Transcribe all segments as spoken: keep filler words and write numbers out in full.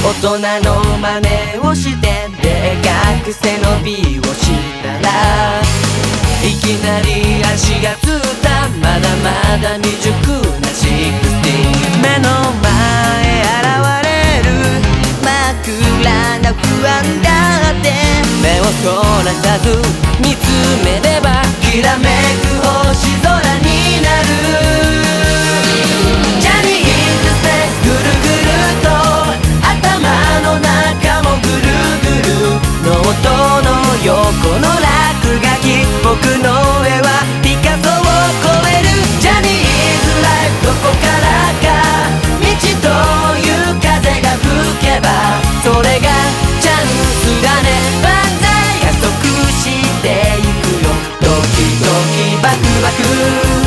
大人の真似をしてでかく背伸びをしたらいきなり足がつったまだまだ未熟なシックスティーン目の前現れる真っ暗な不安だって目をそらさず見つめればきらめく星空になるジャニーズでぐるぐると頭の中もぐるぐるノートの横の落書き僕の絵はピカソを超えるジャニーズライフどこからか道という風が吹けばそれがチャンスだね万歳加速していくよドキドキバクバク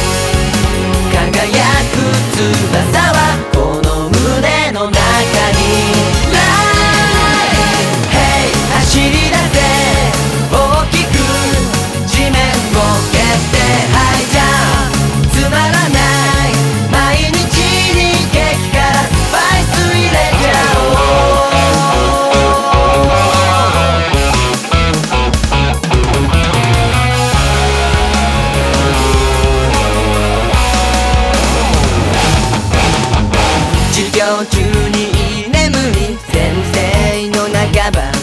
輝く翼はこの胸の中に走り出せ大きく地面を蹴ってはいじゃあつまらない毎日に激辛スパイス入れちゃおう授業中に居眠り先生の長話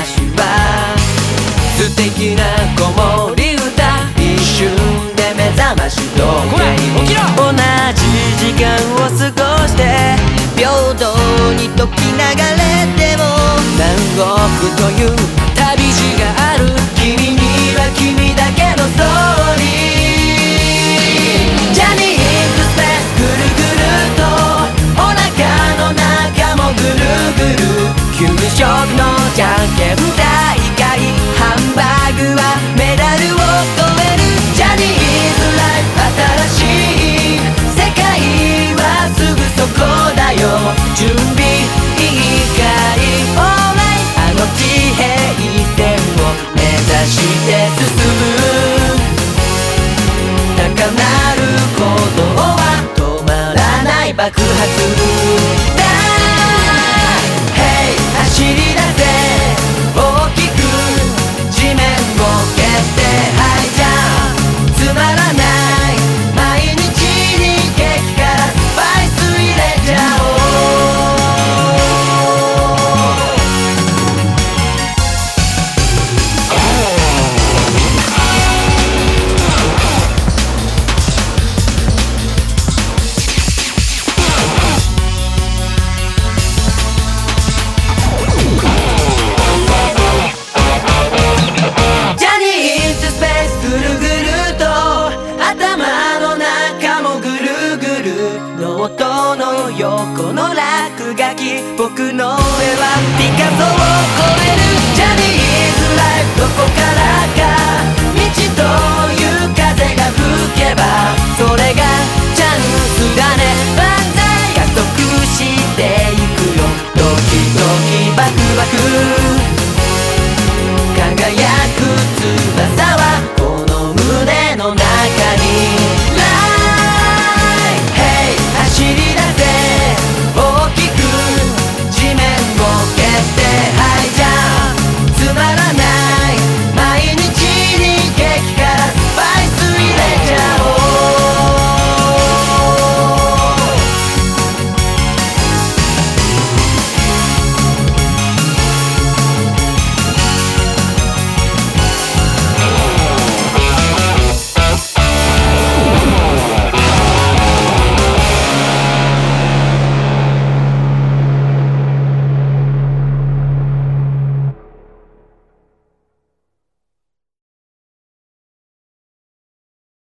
素敵な子守歌一瞬で目覚まし時計同じ時間を過ごして平等に時流れても何億という旅路がある君には君だけのストーリージャニーズでぐるぐるとお腹の中もぐるぐる給食のじゃんけん大会ハンバーグはメダルを超えるジャニーズライフ新しい世界はすぐそこだよ準備いいかいオーライあの地平線を目指して進む高鳴る鼓動は止まらない爆発だ走り出せ大きく地面を蹴ってはいじゃあつまらない毎日に激辛スパイス入れちゃおうノートの横のラ